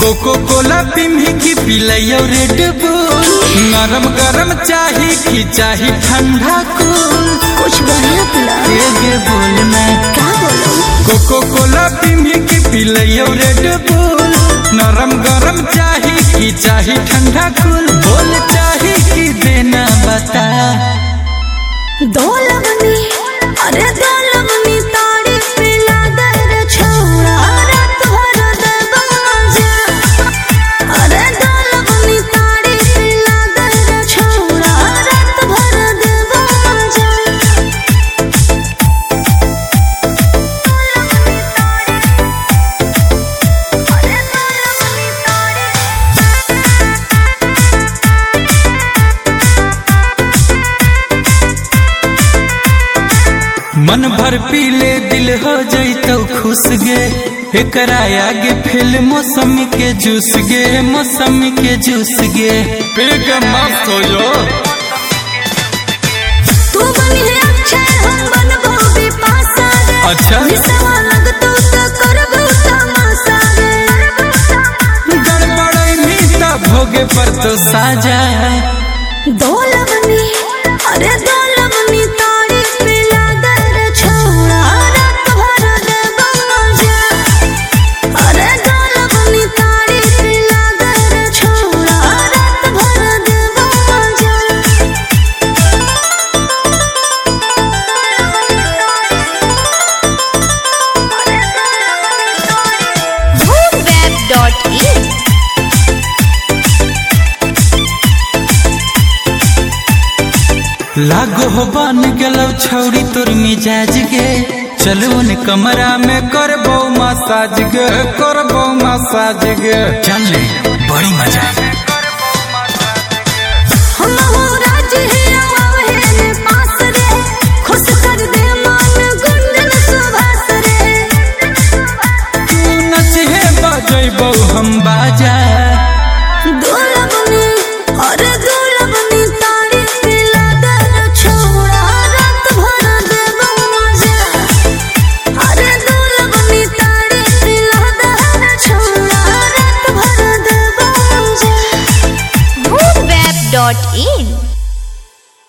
Cocoa कोला पिम्ही की पिलैयो red बुल, नरम गरम चाही की चाही ठंडा कूल। कुछ बढ़िया पिला गे बोल मैं क्या बोलूं। कोको कोला पिम्ही की पिलैयो रेड बुल, नरम गरम चाही की चाही ठंडा कूल। बोल चाही की देना बता। दो लवनी अरे दो लवनी ताड़ी पिला दे रे छोड़ा, रात भर दे बाजा। अरे दो लवनी ताड़ी पिला दे रे छोड़ा, रात भर दे बाजा। मन भर पीले दिल हो जैतो खुश गे, एकरा आगे फिल मौसमी के जूस गे, मौसमी के जूस गे। पेट मस्त हो जो तू बनी है अक्षय हम बनबो बिपाशा गे। अच्छा निसवा लगतो त करबो तमाशा गे। गड़बड़ैनी त भोगे पर तो साजा। दो लवनी अरे दो लवनी ताड़ी पिला दे रे छोड़ा, रात भर दे बाजा। अरे दो लवनी ताड़ी पिला दे रे छोड़ा, रात भर दे बाजा। Web.in लागो हो बन गलो छौरी तोर मिजाज गे, चलो न कमरा में करबो मसाज गे, करबो मसाज गे। चल ले बड़ी मजा।